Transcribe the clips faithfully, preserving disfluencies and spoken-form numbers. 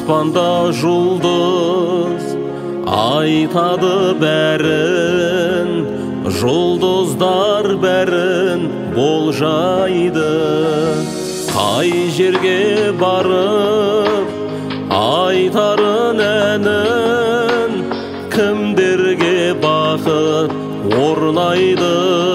аспанда жұлдыз айтады бәрін, жұлдыздар бәрін болжайды. Қай жерге барып айтарын әнін, кімдерге бақыт орнайды.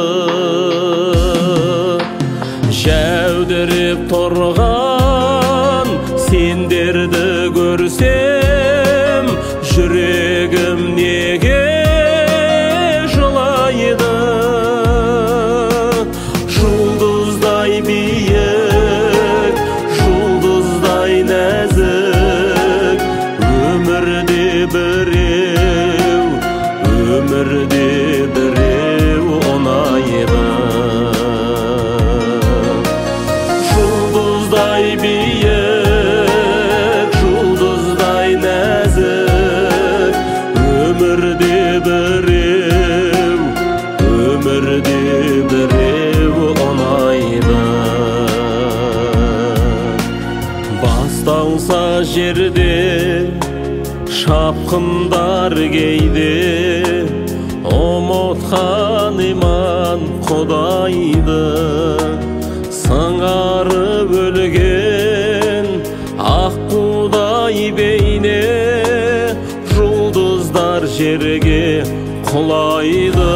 Жәудіреп тұрған сендерді көрсем, жүрегім неге жылайды. Жұлдыздай биік, жұлдыздай нәзік, өмірде біреу, өмірде біреу ұнайды. Жұлдыздай биік, жұлдыздай нәзік, өмірде біреу, өмірде біреу ұнайды. Басталса жерде шапқындар кейде, ұмытқан иман Құдайды. Сыңарып өлген аққудай бейне, жұлдыздар жерге құлайды.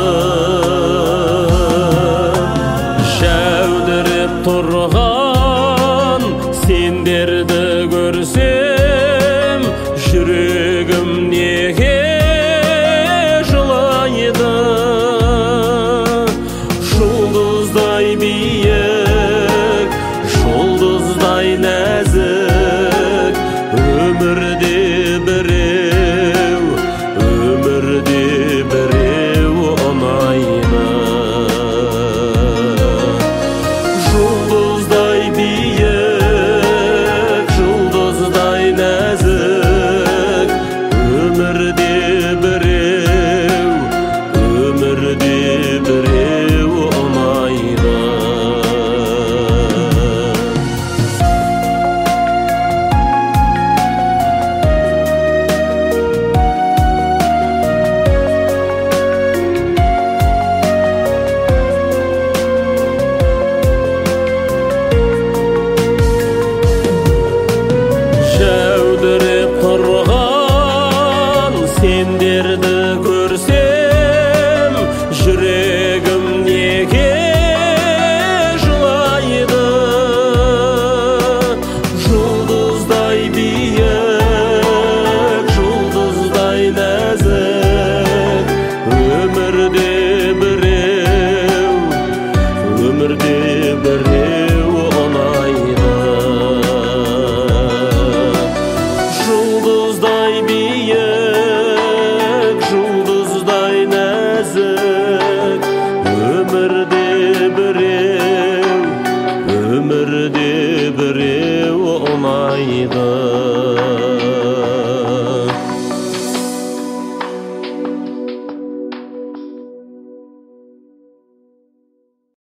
Жәудіреп тұрған сендерді көрсем, жүрегім неге жылайды. Жұлдыздай биік, жұлдыздай нәзік, өмірде біреу, өмірде біреу ұнайды. Жұлдыздай биік, жұлдыздай нәзік, өмірде біреу, өмірде біреу ұнайды. Жәудіреп тұрған сендерді көрсем, жүрегім неге жылайды. Жұлдыздай биік, жұлдыздай нәзік, өмірде біреу, өмірде біреу